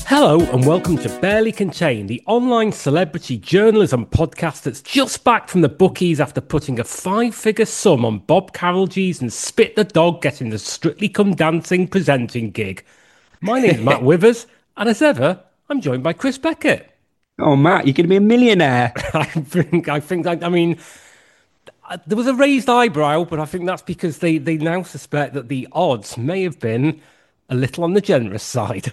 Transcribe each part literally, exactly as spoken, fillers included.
Hello and welcome to Barely Contained, the online celebrity journalism podcast that's just back from the bookies after putting a five-figure sum on Bob Carolgees and Spit the Dog getting the Strictly Come Dancing presenting gig. My name's Matt Withers, and as ever, I'm joined by Chris Beckett. Oh, Matt, you're going to be a millionaire. I think, I think, I, I mean, there was a raised eyebrow, but I think that's because they, they now suspect that the odds may have been a little on the generous side.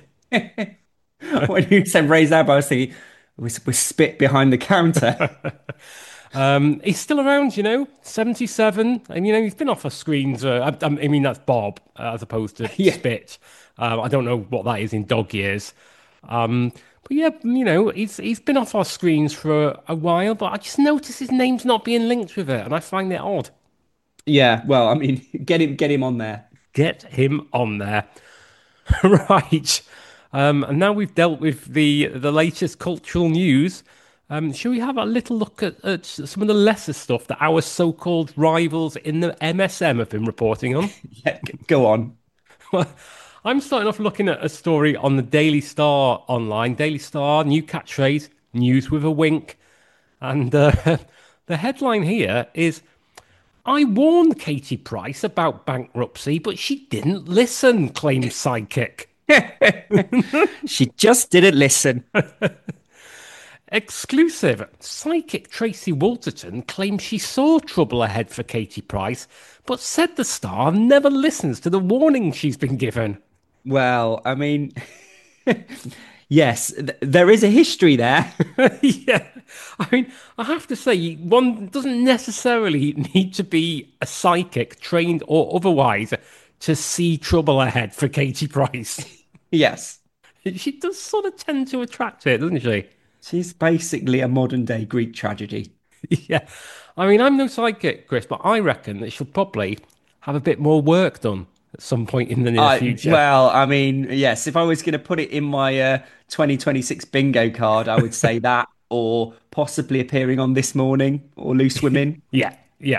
When you said raised eyebrow, I was thinking, we, we spit behind the counter. Um, he's still around, you know, seventy-seven, and you know he's been off our screens. Uh, I, I mean, that's Bob uh, as opposed to Yeah. Spit. Um, I don't know what that is in dog years, um, but yeah, you know, he's he's been off our screens for a, a while. But I just noticed his name's not being linked with it, and I find it odd. Yeah, well, I mean, get him, get him on there. Get him on there, right? Um, and now we've dealt with the the latest cultural news. Um, shall we have a little look at, at some of the lesser stuff that our so-called rivals in the M S M have been reporting on? Yeah, g- go on. Well, I'm starting off looking at a story on the Daily Star online. Daily Star, new catchphrase, news with a wink. And uh, the headline here is, I warned Katie Price about bankruptcy, but she didn't listen, claims Sidekick. She just didn't listen. Exclusive. Psychic Tracy Walterton claims she saw trouble ahead for Katie Price, but said the star never listens to the warnings she's been given. Well, I mean, yes, th there is a history there. Yeah. I mean, I have to say, one doesn't necessarily need to be a psychic, trained or otherwise, to see trouble ahead for Katie Price. Yes, She does sort of tend to attract it, doesn't she? she's basically a modern day Greek tragedy. Yeah. I mean, I'm no psychic, Chris, but I reckon that she'll probably have a bit more work done at some point in the near I future. well, I mean, yes, if I was going to put it in my uh, twenty twenty-six bingo card, I would say that, or possibly appearing on This Morning or Loose Women. Yeah, yeah.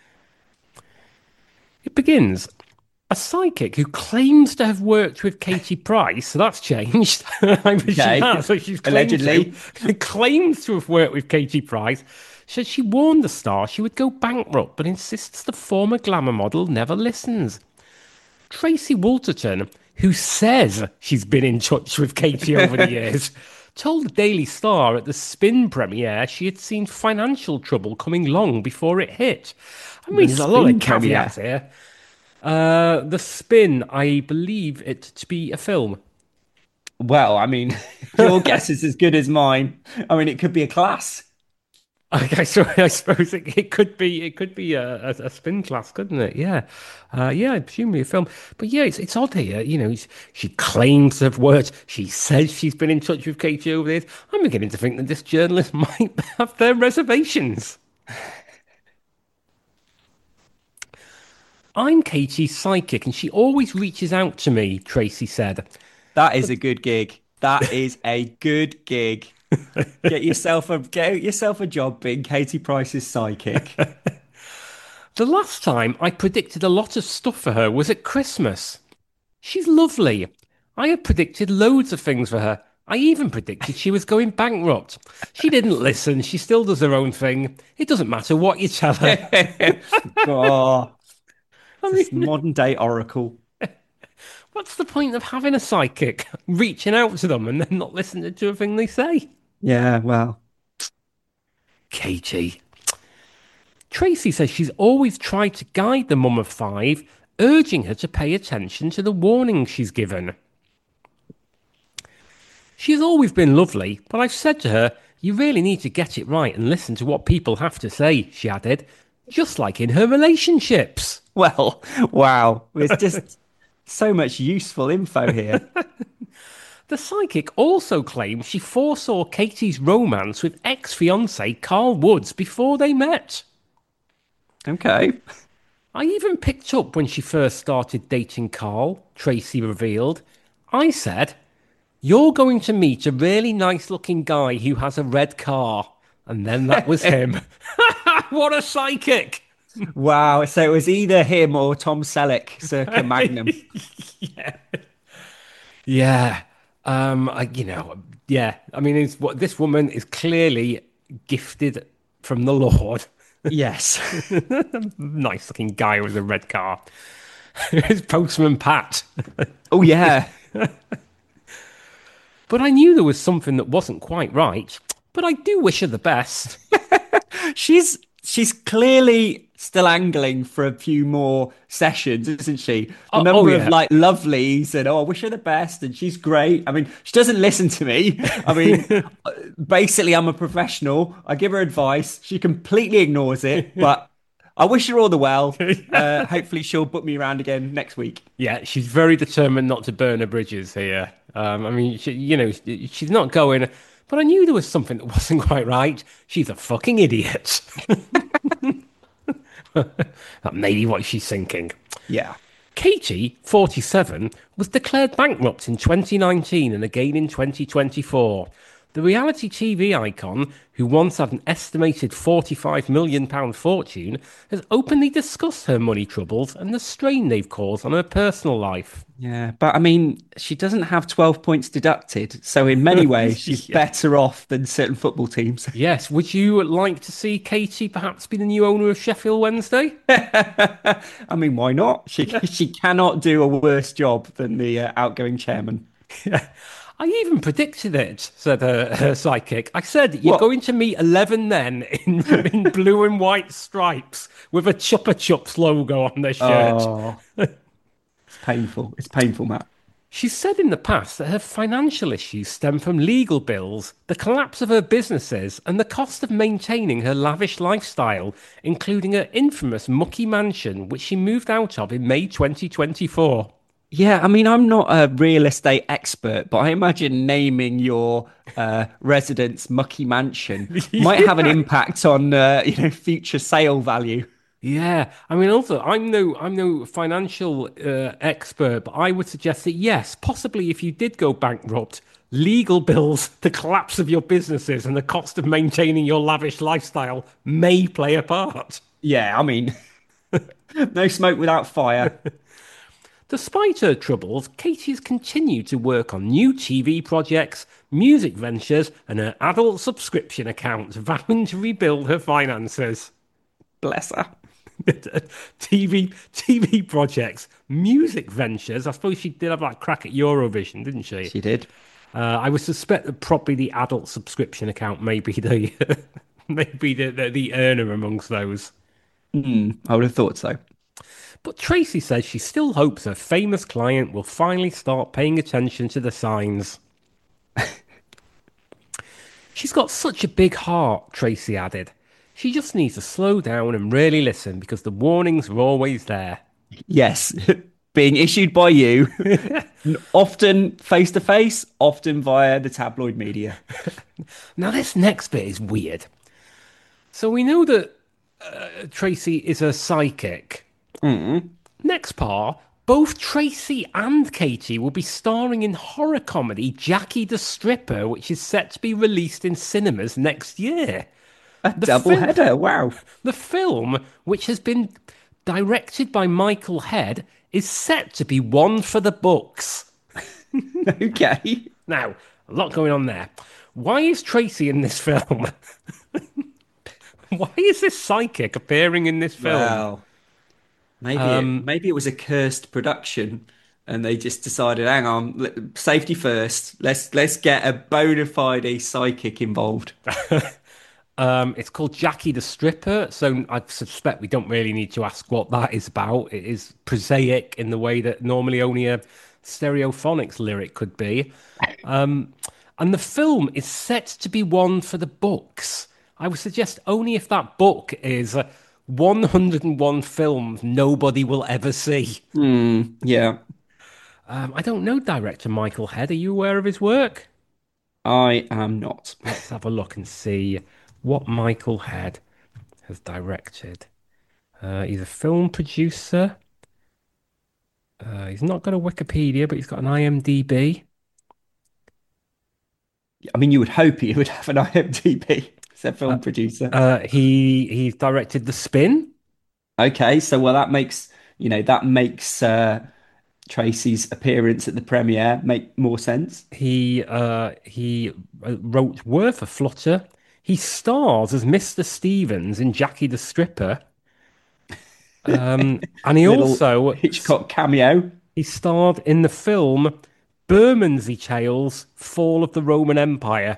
It begins. A psychic who claims to have worked with Katie Price, so that's changed. I mean, she Okay, has, so she's claimed allegedly. to, claims to have worked with Katie Price. Said she warned the star she would go bankrupt, but insists the former glamour model never listens. Tracy Walterton, who says she's been in touch with Katie over the years, told the Daily Star at the Spin premiere she had seen financial trouble coming long before it hit. I mean, The there's a lot of Spin premiere. caveats here. Uh, the Spin, I believe it to be a film. Well, I mean, your guess is as good as mine. I mean, it could be a class. Okay, so I suppose it, it could be it could be a, a, a spin class, couldn't it? Yeah, uh, yeah, presumably a film. But yeah, it's it's odd here. You know, she claims to have worked. She says she's been in touch with Katie over this. I'm beginning to think that this journalist might have their reservations. I'm Katie's psychic, and she always reaches out to me. Tracy said. That is a good gig. That is a good gig. Get yourself a get yourself a job being Katie Price's psychic. The last time I predicted a lot of stuff for her was at Christmas. She's lovely. I had predicted loads of things for her. I even predicted she was going bankrupt. She didn't listen. She still does her own thing. It doesn't matter what you tell her. Oh, I this mean, modern day oracle. what's the point of having a psychic? Reaching out to them and then not listening to a thing they say? Yeah, well, Katie. Tracy says she's always tried to guide the mum of five, urging her to pay attention to the warnings she's given. She's always been lovely, but I've said to her, you really need to get it right and listen to what people have to say, she added, just like in her relationships. well, wow. There's just so much useful info here. The psychic also claims she foresaw Katie's romance with ex-fiance Carl Woods before they met. Okay. I even picked up when she first started dating Carl, Tracy revealed. I said, you're going to meet a really nice looking guy who has a red car. And then that was him. What a psychic! Wow. So it was either him or Tom Selleck, circa Magnum. Yeah. Yeah. Um, I, you know, yeah. I mean, it's what this woman is clearly gifted from the Lord. Yes. Nice looking guy with a red car. It's Postman Pat. Oh yeah. But I knew there was something that wasn't quite right. But I do wish her the best. She's she's clearly still angling for a few more sessions, isn't she? The Oh, oh number of yeah. like lovelies and oh, I wish her the best, and she's great. I mean, she doesn't listen to me. I mean, basically, I'm a professional. I give her advice. She completely ignores it, but I wish her all the well. Uh, hopefully, she'll book me around again next week. Yeah, she's very determined not to burn her bridges here. Um, I mean, she, you know, she's not going. But I knew there was something that wasn't quite right. She's a fucking idiot. That may be what she's thinking. Yeah. Katie, forty-seven, was declared bankrupt in twenty nineteen and again in twenty twenty-four. The reality T V icon, who once had an estimated forty-five million pound fortune, has openly discussed her money troubles and the strain they've caused on her personal life. Yeah, but I mean, she doesn't have twelve points deducted. So, in many ways, she's Yeah. better off than certain football teams. Yes, would you like to see Katie perhaps be the new owner of Sheffield Wednesday? I mean, why not? She she cannot do a worse job than the uh, outgoing chairman. I even predicted it, said her, her psychic. I said, you're What? going to meet eleven men in, in blue and white stripes with a Chupa Chups logo on their shirt. Oh, it's painful. It's painful, Matt. She's said in the past that her financial issues stem from legal bills, the collapse of her businesses, and the cost of maintaining her lavish lifestyle, including her infamous mucky mansion, which she moved out of in May twenty twenty-four. Yeah, I mean, I'm not a real estate expert, but I imagine naming your uh, residence Mucky Mansion might have an Yeah. impact on uh, you know future sale value. Yeah, I mean, also, I'm no, I'm no financial uh, expert, but I would suggest that yes, possibly if you did go bankrupt, legal bills, the collapse of your businesses, and the cost of maintaining your lavish lifestyle may play a part. Yeah, I mean, no smoke without fire. Despite her troubles, Katie has continued to work on new T V projects, music ventures, and her adult subscription account, vowing to rebuild her finances. Bless her. T V T V projects, music ventures. I suppose she did have that crack at Eurovision, didn't she? She did. Uh, I would suspect that probably the adult subscription account may be the maybe the, the the earner amongst those. Hmm, I would have thought so. But Tracy says she still hopes her famous client will finally start paying attention to the signs. She's got such a big heart, Tracy added. She just needs to slow down and really listen because the warnings are always there. Yes, being issued by you, often face to face, often via the tabloid media. Now, this next bit is weird. So we know that uh, Tracy is a psychic. Mm. Next part, both Tracy and Katie will be starring in horror comedy Jackie the Stripper, which is set to be released in cinemas next year. A The double film, header. Wow. the film, which has been directed by Michael Head, is set to be one for the books. Okay. Now, a lot going on there. Why is Tracy in this film? Why is this psychic appearing in this film? Well, maybe it maybe it was a cursed production, and they just decided, hang on, let- safety first. Let's let's get a bona fide psychic involved. Um, it's called Jackie the Stripper, so I suspect we don't really need to ask what that is about. It is prosaic in the way that normally only a stereophonics lyric could be. Um, and the film is set to be one for the books. I would suggest only if that book is uh, one hundred and one films nobody will ever see. Hmm. Yeah, Um, I don't know director Michael Head. Are you aware of his work? I am not. Let's have a look and see what Michael Head has directed. Uh, he's a film producer. Uh, he's not got a Wikipedia, but he's got an IMDb. I mean, you would hope he would have an IMDb as a film producer. Uh, he he's directed The Spin. Okay, so well that makes you know that makes uh, Tracy's appearance at the premiere make more sense. He uh, he uh, wrote Worth a Flutter. He stars as Mister Stevens in Jackie the Stripper. Um, and he Little also Hitchcock cameo. he starred in the film Bermondsey Tales: Fall of the Roman Empire.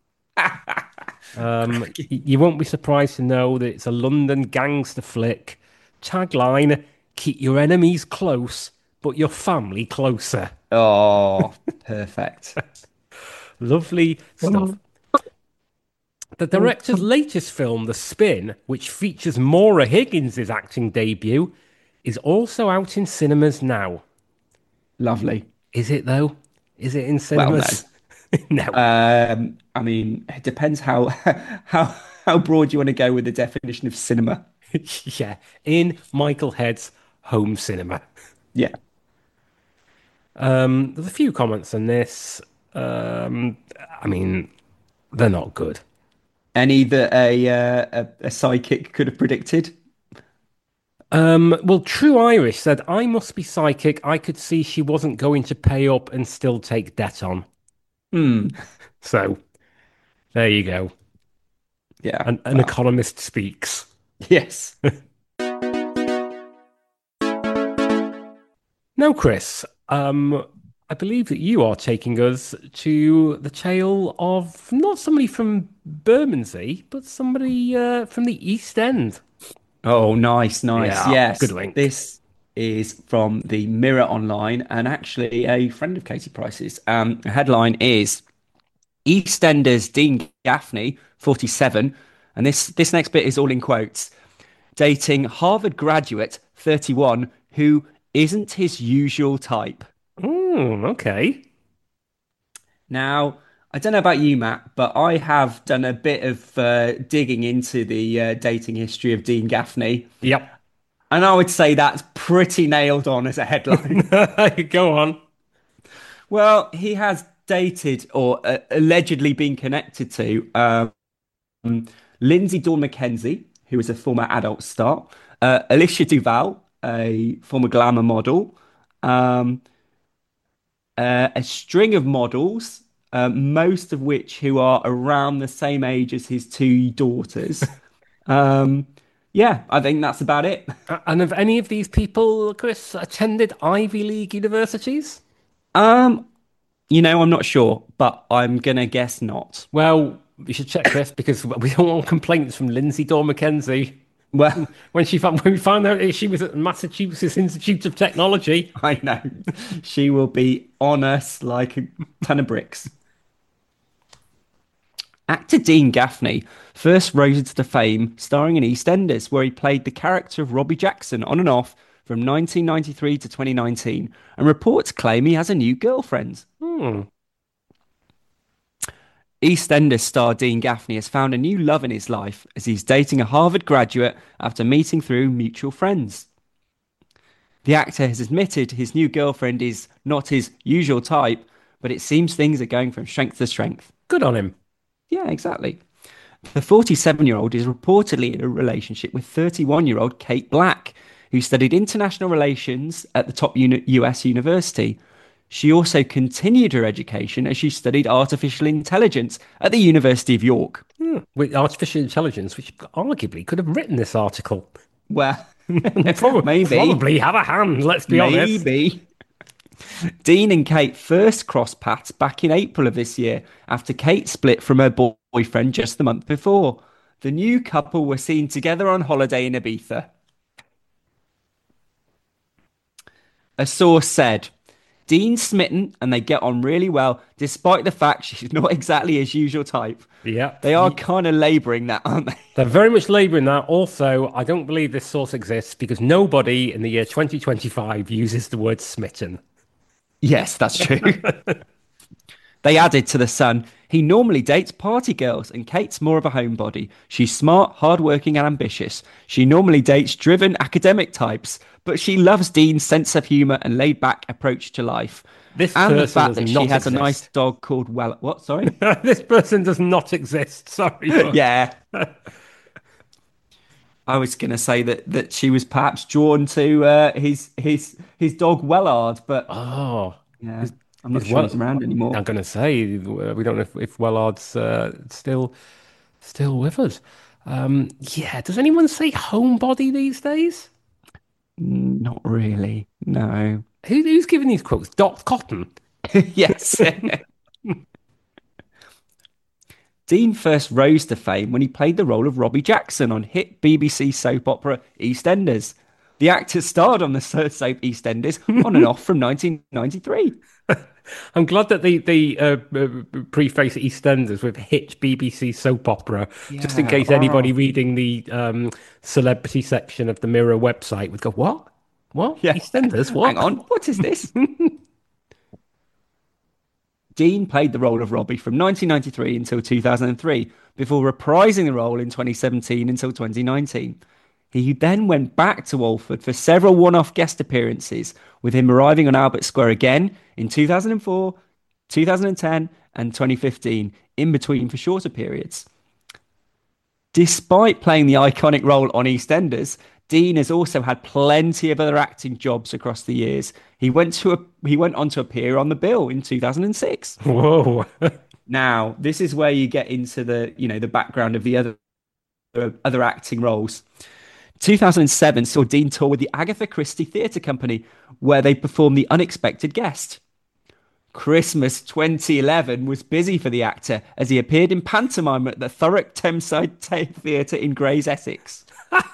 Um, y- you won't be surprised to know that it's a London gangster flick. Tagline: Keep your enemies close, but your family closer. Oh, perfect. Lovely stuff. The director's latest film, The Spin, which features Maura Higgins' acting debut, is also out in cinemas now. Lovely. Is it though? Is it in Well, no. cinemas? No. Um, I mean, it depends how how how broad you want to go with the definition of cinema. Yeah, in Michael Head's home cinema. Yeah. Um, there's a few comments on this. Um, I mean, they're not good. Any that a uh, a, a psychic could have predicted. Um, well, True Irish said, I must be psychic. I could see she wasn't going to pay up and still take debt on. Hmm. So there you go. Yeah. An, an Well. economist speaks. Yes. Now, Chris, um, I believe that you are taking us to the tale of not somebody from Bermondsey, but somebody uh, from the East End. Oh, nice, nice. Yeah, good Yes. link. This is from the Mirror Online and actually a friend of Katie Price's. Um, the headline is EastEnders Dean Gaffney, forty-seven, and this this next bit is all in quotes, dating Harvard graduate, thirty-one, who isn't his usual type. Mm, okay. Now, I don't know about you, Matt, but I have done a bit of uh, digging into the uh, dating history of Dean Gaffney, Yep. and I would say that's pretty nailed on as a headline. Go on. Well, he has dated or uh, allegedly been connected to um, Lindsay Dawn McKenzie, who is a former adult star, uh, Alicia Duval, a former glamour model, um, uh, a string of models, uh, most of which who are around the same age as his two daughters. Um, yeah, I think that's about it. A- And have any of these people, Chris, attended Ivy League universities? Um, you know, I'm not sure, but I'm gonna guess not. Well, we should check this because we don't want complaints from Lindsay Dawn McKenzie Well, when she found, when we found out that she was at Massachusetts Institute of Technology. I know she will be on us like a ton of bricks. Actor Dean Gaffney first rose into fame starring in EastEnders, where he played the character of Robbie Jackson on and off from nineteen ninety-three to twenty nineteen, and reports claim he has a new girlfriend. Hmm. EastEnders star Dean Gaffney has found a new love in his life as he's dating a Harvard graduate after meeting through mutual friends. The actor has admitted his new girlfriend is not his usual type, but it seems things are going from strength to strength. Good on him. Yeah, exactly. The forty-seven year old is reportedly in a relationship with thirty-one year old Kate Black, who studied international relations at the top uni- U S university. She also continued her education as she studied artificial intelligence at the University of York. Hmm. With artificial intelligence, which arguably could have written this article. Well, Probably, maybe, probably have a hand, let's be honest. maybe. Dean and Kate first crossed paths back in April of this year after Kate split from her boy- boyfriend just the month before. The new couple were seen together on holiday in Ibiza. A source said, Dean's smitten and they get on really well, despite the fact she's not exactly his usual type. Yeah. They are kind of labouring that, aren't they? They're very much labouring that. Also, I don't believe this source exists because nobody in the year twenty twenty-five uses the word smitten. Yes, that's true. They added to the Sun, he normally dates party girls and Kate's more of a homebody. She's smart, hardworking and ambitious. She normally dates driven academic types, but she loves Dean's sense of humour and laid-back approach to life. This And the person fact does that she not has a nice exist. dog called Well... What, sorry? This person does not exist. Sorry. Yeah. I was going to say that that she was perhaps drawn to uh, his his his dog Wellard, but Oh, yeah, is I'm not is sure he's well. around anymore. I'm going to say uh, we don't know if, if Wellard's uh, still still with us. Um, yeah. Does anyone say homebody these days? Mm, Not really. No. Who, who's giving these quotes? Dot Cotton. Yes. Dean first rose to fame when he played the role of Robbie Jackson on hit B B C soap opera EastEnders. The actor starred on the so- soap EastEnders on and off from nineteen ninety-three. I'm glad that they they uh, uh, preface EastEnders with hit B B C soap opera, just in Yeah. case anybody Oh, reading the um, celebrity section of the Mirror website would go, "What? What? yeah. EastEnders? Hang What?" on. What is this? Dean played the role of Robbie from nineteen ninety-three until two thousand three, before reprising the role in twenty seventeen until twenty nineteen. He then went back to Walford for several one off guest appearances, with him arriving on Albert Square again in two thousand four, two thousand ten, and twenty fifteen, in between for shorter periods. Despite playing the iconic role on EastEnders, Dean has also had plenty of other acting jobs across the years. He went to a, he went on to appear on The Bill in two thousand six. Whoa! Now, this is where you get into the, you know, the background of the other other acting roles. two thousand seven saw Dean tour with the Agatha Christie Theatre Company, where they performed The Unexpected Guest. Christmas twenty eleven was busy for the actor as he appeared in pantomime at the Thurrock Thameside Theatre in Grays, Essex.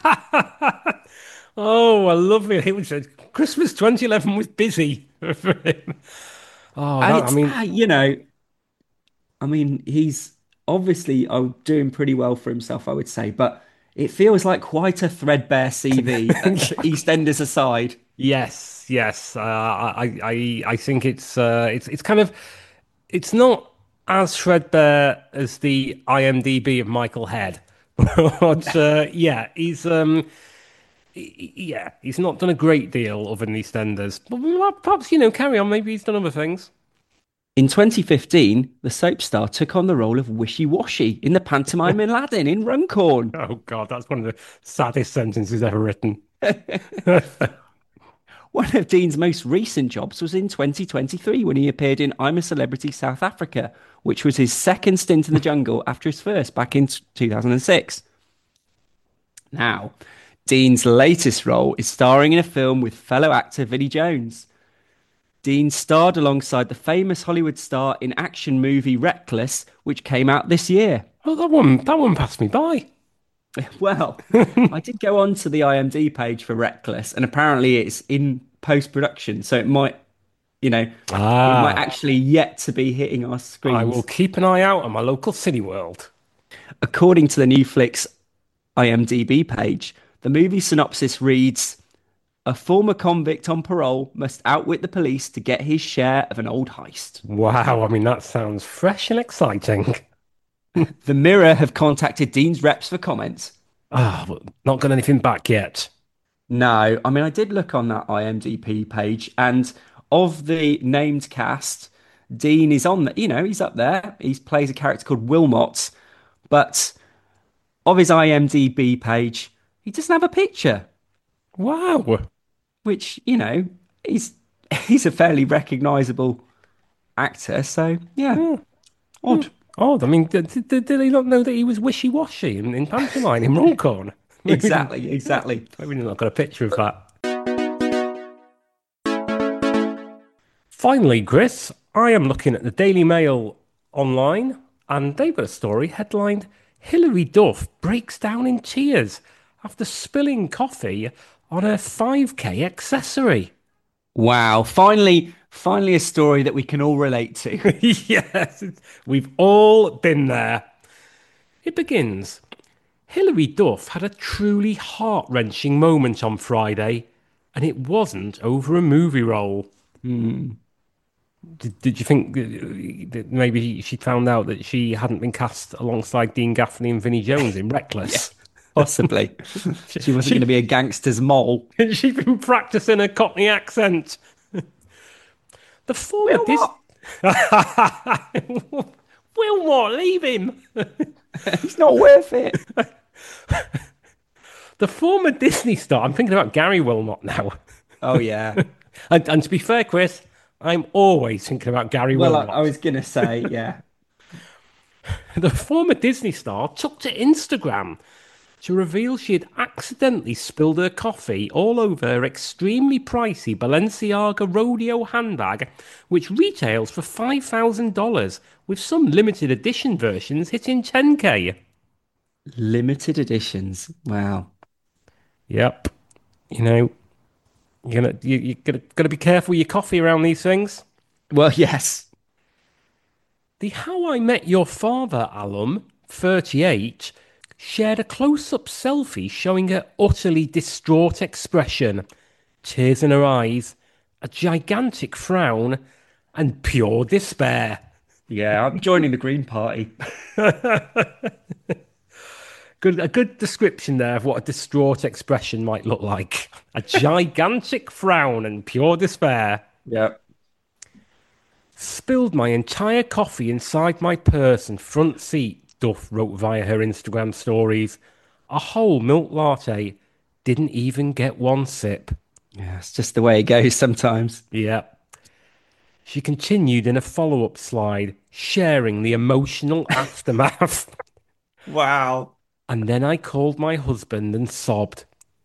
Oh, I love it. It was uh, Christmas twenty eleven was busy for him. Oh, And that I it's, mean, ah, you know, I mean, he's obviously uh, doing pretty well for himself, I would say, but it feels like quite a threadbare C V, uh, EastEnders aside. yes, yes. Uh, I, I, I think it's, uh, it's, it's kind of, it's not as threadbare as the IMDb of Michael Head, but uh, yeah, he's, um, he- yeah, he's not done a great deal other than EastEnders. But well, perhaps you know, carry on. Maybe he's done other things. In twenty fifteen, the soap star took on the role of Wishy Washy in the pantomime Aladdin in Runcorn. Oh God, that's one of the saddest sentences ever written. One of Dean's most recent jobs was in twenty twenty-three when he appeared in I'm a Celebrity South Africa, which was his second stint in the jungle after his first back in two thousand six. Now, Dean's latest role is starring in a film with fellow actor Vinnie Jones. Dean starred alongside the famous Hollywood star in action movie Reckless, which came out this year. Oh, that one, that one passed me by. Well, I did go on to the I M D B page for Reckless, and apparently it's in post production, so it might, you know, it might Ah, actually yet to be hitting our I will screens. keep an eye out on my local Cineworld. According to the new Flicks I M D B page, the movie synopsis reads: A former convict on parole must outwit the police to get his share of an old heist. Wow, I mean that sounds fresh and exciting. The Mirror have contacted Dean's reps for comments. Ah, but not got anything back yet. No, I mean, I did look on that I M D B page, and of the named cast, Dean is on the, you know, he's up there. He plays a character called Wilmot, but of his I M D B page, he doesn't have a picture, Wow. which, you know, he's he's a fairly recognizable actor. So, yeah, Hmm, hmm. odd. Oh, I mean, did, did, did they not know that he was wishy-washy in, in pantomime in Runcorn? Maybe, Exactly, exactly. maybe not got a picture of that. Finally, Chris, I am looking at the Daily Mail online, and they've got a story headlined Hilary Duff breaks down in tears after spilling coffee on her five K accessory. Wow, finally, finally a story that we can all relate to. Yes, we've all been there. It begins. Hilary Duff had a truly heart wrenching moment on Friday, and it wasn't over a movie role. Hmm. Did, did you think uh, that maybe she found out that she hadn't been cast alongside Dean Gaffney and Vinnie Jones in Yeah, Reckless? possibly. she, She wasn't going she, to be a gangster's mole. she'd been practicing a Cockney accent. The former Dis... Wilmot, Wilmot, leave him! he's not worth it. The former Disney star, I'm thinking about Gary Wilmot now. Oh yeah. And, and to be fair, Chris, I'm always thinking about Gary Well, I, I Wilmot. was gonna say, yeah. The former Disney star took to Instagram to reveal she had accidentally spilled her coffee all over her extremely pricey Balenciaga Rodeo handbag, which retails for five thousand dollars with some limited edition versions hitting ten k. Limited editions. Wow. Yep. You know, you're gonna, you, you're gonna, gonna be careful with your coffee around these things. Well, yes. The How I Met Your Father alum, thirty-eight, shared a close up selfie showing her utterly distraught expression, tears in her eyes, a gigantic frown, and pure despair. Yeah, I'm joining the Green Party. Good, a good description there of what a distraught expression might look like. A gigantic frown and pure despair. Yeah. Spilled my entire coffee inside my purse and front seat, Duff wrote via her Instagram stories. A whole milk latte. Didn't even get one sip. Yeah, it's just the way it goes sometimes. Yeah. She continued in a follow up slide, sharing the emotional aftermath. Wow. And then I called my husband and sobbed.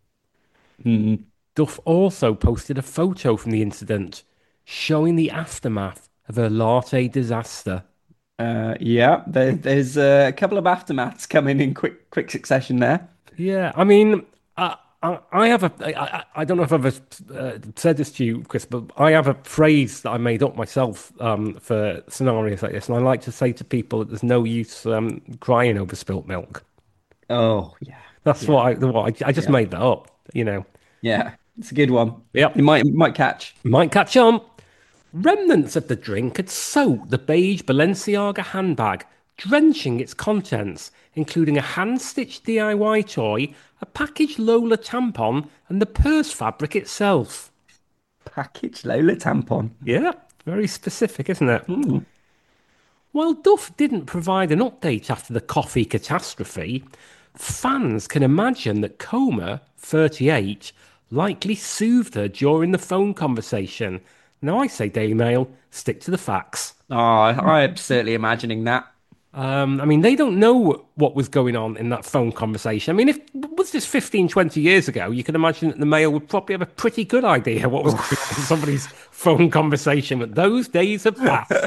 Hmm. Duff also posted a photo from the incident, showing the aftermath of her latte disaster. Uh, yeah, there, there's uh, a couple of aftermaths coming in quick quick succession there. Yeah, I mean, I, I, I have a, I, I I don't know if I've ever uh, said this to you, Chris, but I have a phrase that I made up myself um, for scenarios like this, and I like to say to people that there's no use um, crying over spilt milk. Oh, yeah. That's Yeah. what I, what I, I just Yeah. made that up, you know. Yeah. It's a good one. Yep, You might might catch. might catch on. Remnants of the drink had soaked the beige Balenciaga handbag, drenching its contents, including a hand-stitched D I Y toy, a packaged Lola tampon, and the purse fabric itself. Package Lola tampon. Yeah, very specific, isn't it? Hmm. While Duff didn't provide an update after the coffee catastrophe, fans can imagine that Coma, thirty-eight, likely soothed her during the phone conversation. Now I say Daily Mail, stick to the facts. Oh, I'm certainly imagining that. Um, I mean, they don't know what was going on in that phone conversation. I mean, if was this fifteen, twenty years ago, you can imagine that the Mail would probably have a pretty good idea what was going on in somebody's phone conversation. But those days have passed.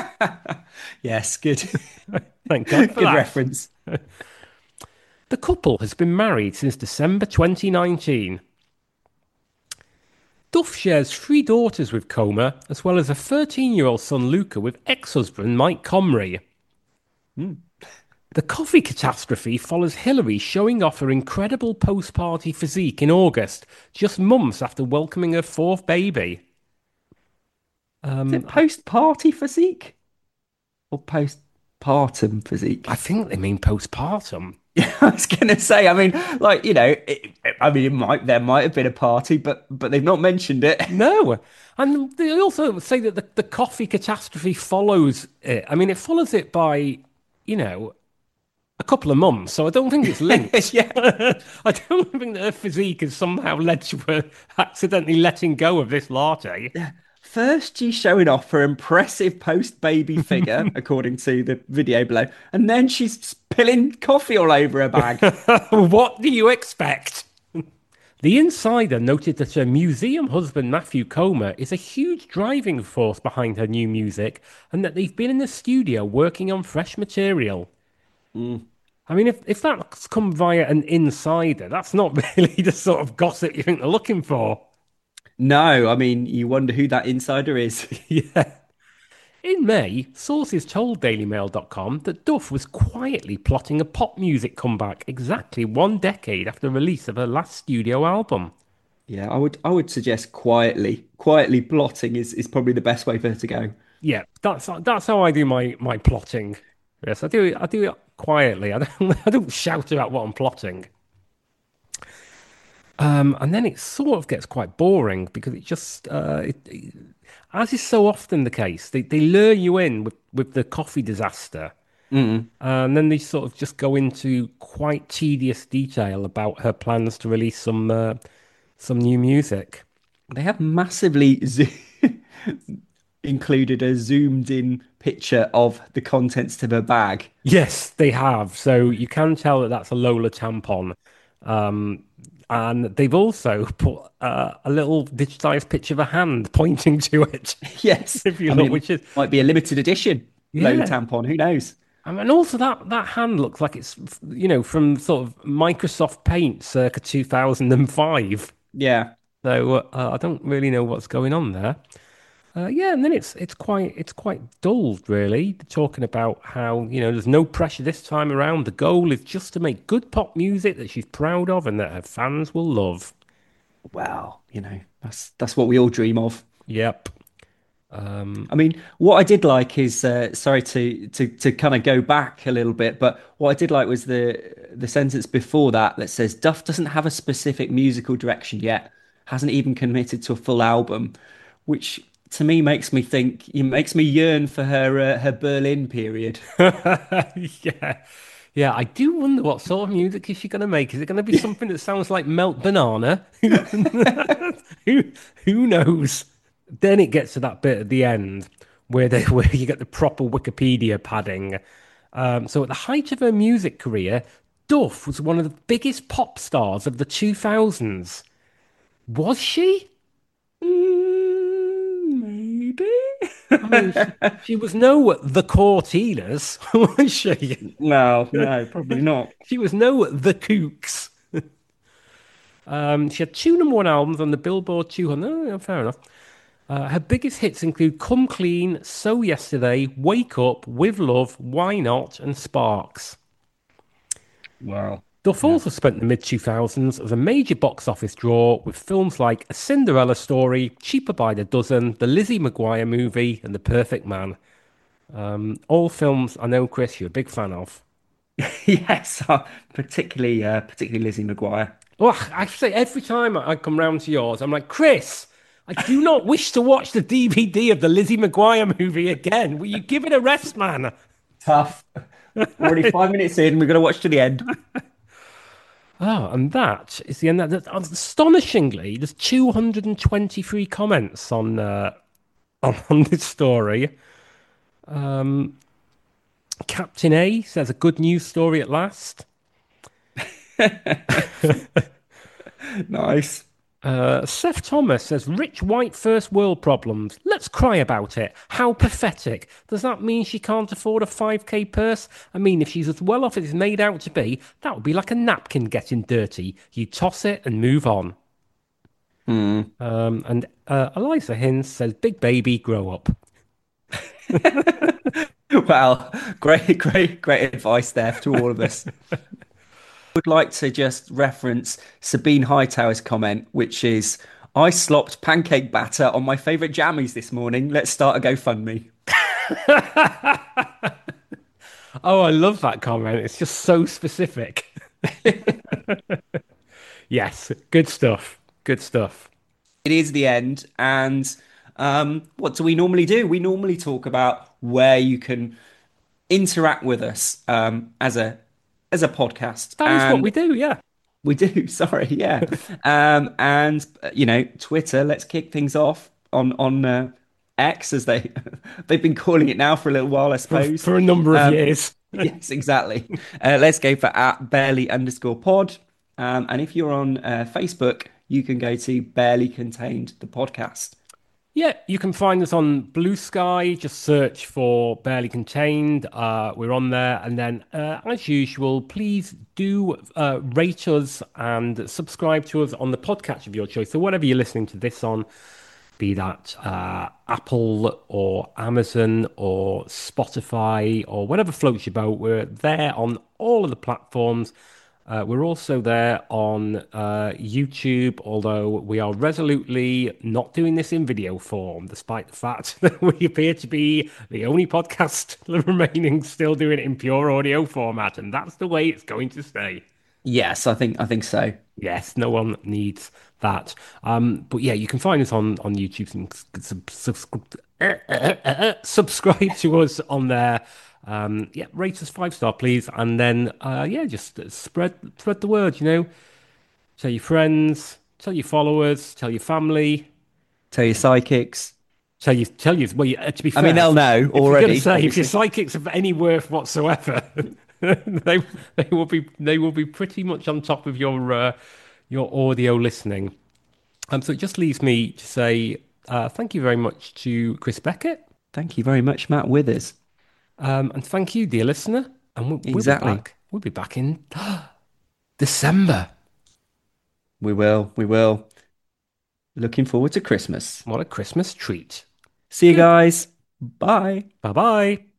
Yes, good. Thank God for Good that. reference. The couple has been married since December twenty nineteen. Duff shares three daughters with Coma, as well as a thirteen-year-old son Luca with ex-husband Mike Comrie. Hmm. The coffee catastrophe follows Hillary showing off her incredible post-party physique in August, just months after welcoming her fourth baby. Is it post-party physique or post-partum physique? I think they mean postpartum. Yeah, I was gonna say. I mean, like you know, it, I mean, it might there might have been a party, but but they've not mentioned it. No. And they also say that the, the coffee catastrophe follows it. I mean, it follows it by, you know, a couple of months, so I don't think it's linked. Yeah. I don't think that her physique has somehow led to her accidentally letting go of this latte. First, she's showing off her impressive post-baby figure, according to the video below, and then she's spilling coffee all over her bag. What do you expect? The Insider noted that her museum husband Matthew Coma is a huge driving force behind her new music and that they've been in the studio working on fresh material. Mm. I mean, if, if that's come via an insider, that's not really the sort of gossip you think they're looking for. No, I mean, you wonder who that insider is. Yeah. In May, sources told Daily Mail dot com that Duff was quietly plotting a pop music comeback exactly one decade after the release of her last studio album. Yeah, I would I would suggest quietly. Quietly plotting is, is probably the best way for her to go. Yeah, that's that's how I do my, my plotting. Yes, I do it. I do it quietly. I don't I don't shout about what I'm plotting. Um, and then it sort of gets quite boring because it just, uh, it, it- as is so often the case, they, they lure you in with, with the coffee disaster, Mm. And then they sort of just go into quite tedious detail about her plans to release some uh, some new music. They have massively zo- included a zoomed in picture of the contents to her bag. Yes, they have. So you can tell that that's a Lola tampon. Um, and they've also put uh, a little digitized picture of a hand pointing to it. Yes. If you I look, mean, it which is, might be a limited edition Lola yeah. tampon. Who knows? I mean, and also that that hand looks like it's, you know, from sort of Microsoft Paint circa two thousand five. Yeah. So uh, I don't really know what's going on there. Uh, yeah, and then it's it's quite it's quite dull, really, talking about how, you know, there's no pressure this time around. The goal is just to make good pop music that she's proud of and that her fans will love. Well, you know, that's that's what we all dream of. Yep. Um, I mean, what I did like is uh, sorry to to to kind of go back a little bit, but what I did like was the the sentence before that that says Duff doesn't have a specific musical direction yet, hasn't even committed to a full album, which to me makes me think, it makes me yearn for her uh, her Berlin period. yeah. Yeah, I do wonder what sort of music is she going to make. Is it going to be something that sounds like Melt Banana? Who who knows? Then it gets to that bit at the end where they where you get the proper Wikipedia padding. Um, so at the height of her music career, Duff was one of the biggest pop stars of the two thousands. Was she? Mm, maybe. I mean, she, she was no the Cortinas, was she? No, no, probably not. She was no the Kooks. Um, she had two number one albums on the Billboard two hundred. Oh, yeah, fair enough. Uh, her biggest hits include Come Clean, So Yesterday, Wake Up, With Love, Why Not, and Sparks. Wow. Duff Yeah. also spent the mid two thousands as a major box office draw with films like A Cinderella Story, Cheaper by the Dozen, The Lizzie McGuire Movie, and The Perfect Man. Um, all films I know, Chris, you're a big fan of. Yes, uh, particularly uh, particularly Lizzie McGuire. Oh, I say every time I come round to yours, I'm like, Chris, I do not wish to watch the D V D of the Lizzie McGuire movie again. Will you give it a rest, man? Tough. We're already five minutes in. We're going to watch to the end. Oh, and that is the end. That, astonishingly, there's two hundred twenty-three comments on uh, on, on this story. Um, Captain A says a good news story at last. Nice. Uh, Seth Thomas says, rich white first world problems. Let's cry about it. How pathetic. Does that mean she can't afford a five K purse? I mean, if she's as well off as it's made out to be, that would be like a napkin getting dirty. You toss it and move on. Hmm. Um, and uh, Eliza Hinz says, big baby, grow up. Well, great, great, great advice there to all of us. Would like to just reference Sabine Hightower's comment, which is, I slopped pancake batter on my favourite jammies this morning. Let's start a GoFundMe. Oh, I love that comment. It's just so specific. Yes, good stuff. Good stuff. It is the end. And um, what do we normally do? We normally talk about where you can interact with us um, as a as a podcast. That is what And we do, yeah. we do, sorry, yeah. Um, and uh, you know, Twitter, let's kick things off on on uh, X as they they've been calling it now for a little while, I For, suppose. for a number of Um, years. yes, exactly. Uh, let's go for at barely underscore pod. Um, and if you're on uh, Facebook, you can go to barely contained the podcast. Yeah, you can find us on Blue Sky. Just search for Barely Contained. Uh, we're on there. And then, uh, as usual, please do uh, rate us and subscribe to us on the podcast of your choice. So, whatever you're listening to this on, be that uh, Apple or Amazon or Spotify or whatever floats your boat, we're there on all of the platforms. Uh, we're also there on uh, YouTube, although we are resolutely not doing this in video form, despite the fact that we appear to be the only podcast remaining still doing it in pure audio format, and that's the way it's going to stay. Yes, I think I think so. Yes, no one needs that. Um, but yeah, you can find us on on YouTube and sub, sub, subscribe to us on there. Um, yeah, rate us five star, please, and then uh, yeah, just spread spread the word. You know, tell your friends, tell your followers, tell your family, Tell your psychics. tell you tell you. Well, you, uh, to be I mean, fair, they'll if, know if you're going to already, say if your obviously. psychics have any worth whatsoever, they they will be they will be pretty much on top of your uh, your audio listening. Um, so it just leaves me to say uh, thank you very much to Chris Beckett, Thank you very much, Matt Withers. um, and thank you, dear listener. And we'll, we'll be Exactly. back. We'll be back in December. We will. We will. Looking forward to Christmas. What a Christmas treat. See you Good. guys. Bye. Bye bye.